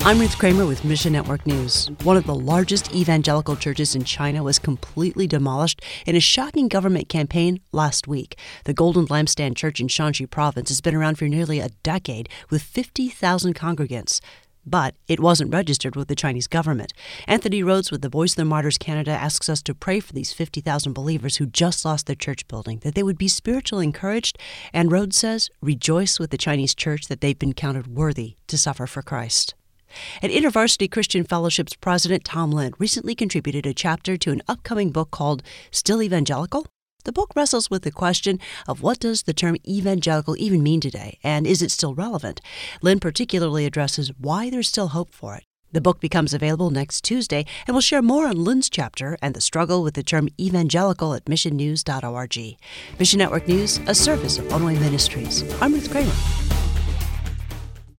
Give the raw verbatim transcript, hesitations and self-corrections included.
I'm Ruth Kramer with Mission Network News. One of the largest evangelical churches in China was completely demolished in a shocking government campaign last week. The Golden Lampstand Church in Shanxi Province has been around for nearly a decade with fifty thousand congregants. But it wasn't registered with the Chinese government. Anthony Rhodes with the Voice of the Martyrs Canada asks us to pray for these fifty thousand believers who just lost their church building, that they would be spiritually encouraged. And Rhodes says, rejoice with the Chinese church that they've been counted worthy to suffer for Christ. And InterVarsity Christian Fellowship's president, Tom Lind, recently contributed a chapter to an upcoming book called Still Evangelical? The book wrestles with the question of what does the term evangelical even mean today, and is it still relevant? Lind particularly addresses why there's still hope for it. The book becomes available next Tuesday, and we'll share more on Lind's chapter and the struggle with the term evangelical at mission news dot org. Mission Network News, a service of Onway Ministries. I'm Ruth Kramer.